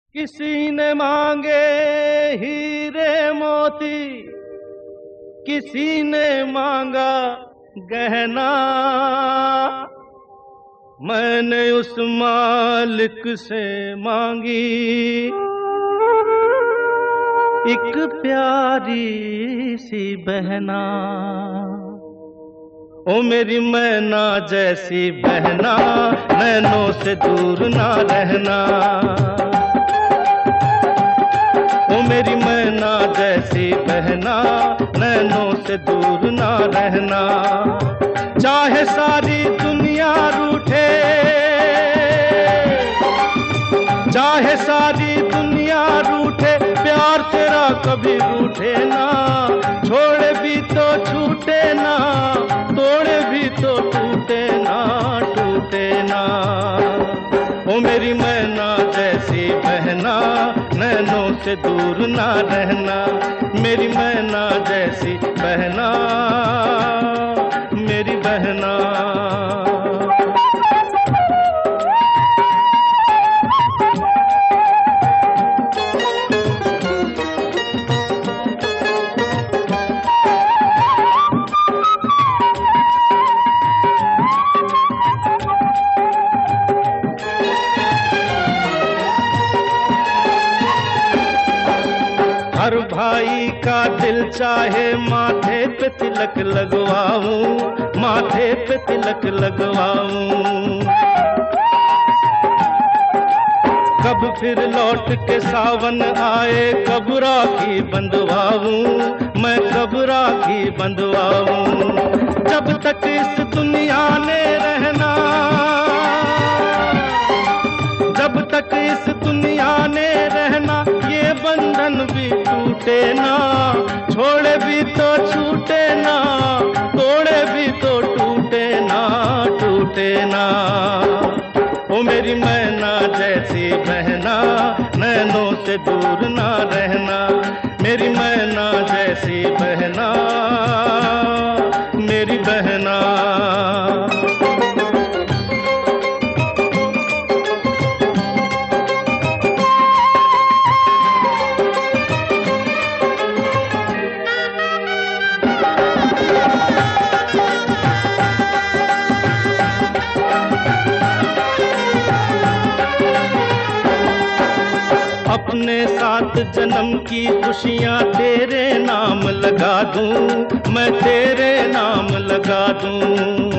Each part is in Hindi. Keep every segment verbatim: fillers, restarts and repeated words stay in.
किसी ने मांगे हीरे मोती, किसी ने मांगा गहना। मैंने उस मालिक से मांगी एक प्यारी सी बहना। ओ मेरी मैना जैसी बहना, नैनों से दूर ना रहना। ओ मेरी मैना जैसी बहना, नैनों से दूर ना रहना। चाहे सारी दुनिया रूठे, चाहे सारी दुनिया रूठे, प्यार तेरा कभी रूठे ना। छोड़े भी तो छूटे ना, तोड़े भी तो टूटे ना, टूटे ना। ओ मेरी मैना जैसी बहना, नैनों से दूर ना रहना। मेरी मैना जैसी बहना, मेरी बहना। हर भाई का दिल चाहे माथे पे तिलक लगवाऊं, माथे पे तिलक लगवाऊं। कब फिर लौट के सावन आए, कब राखी बंधवाऊं, मैं कब राखी बंधवाऊं। जब तक इस दुनिया ने रहना, जब तक इस दुनिया ने रहना, ये बंधन भी टूटे ना। छोड़े भी तो छूटे ना, तोड़े भी तो टूटे ना, टूटे ना। ओ मेरी मैना जैसी बहना, नैनों से दूर ना रहना। मेरी मैना जैसी बहना, मेरी बहना। अपने सात जन्म की खुशियां तेरे नाम लगा दूं, मैं तेरे नाम लगा दूं।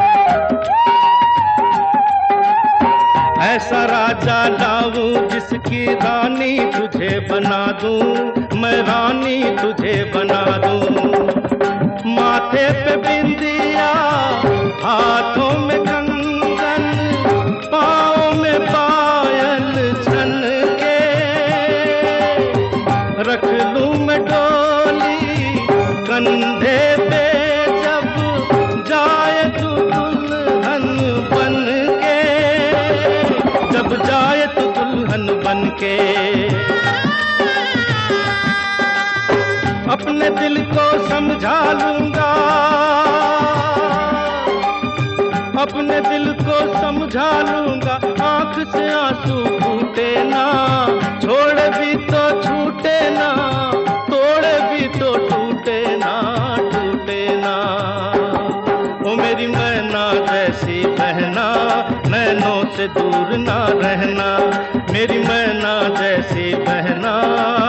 ऐसा राजा लाऊं जिसकी रानी तुझे बना दूं, मैं रानी तुझे बना दूं। माथे पे बिंदिया, हाथों में कंगन, पाँव में पायल छन के, रख लूं मैं डोली कंधे पे जब जाए तू दुल्हन बन के, जब जाए तू दुल्हन बन के। अपने दिल को समझा लूंगा, अपने दिल को समझा लूंगा। आंख से आंसू फूटे ना, छोड़े भी तो छूटे ना, तोड़े भी तो टूटे ना, टूटे ना। ओ मेरी मैना जैसी बहना, नैनों से दूर ना रहना। मेरी मैना जैसी बहना,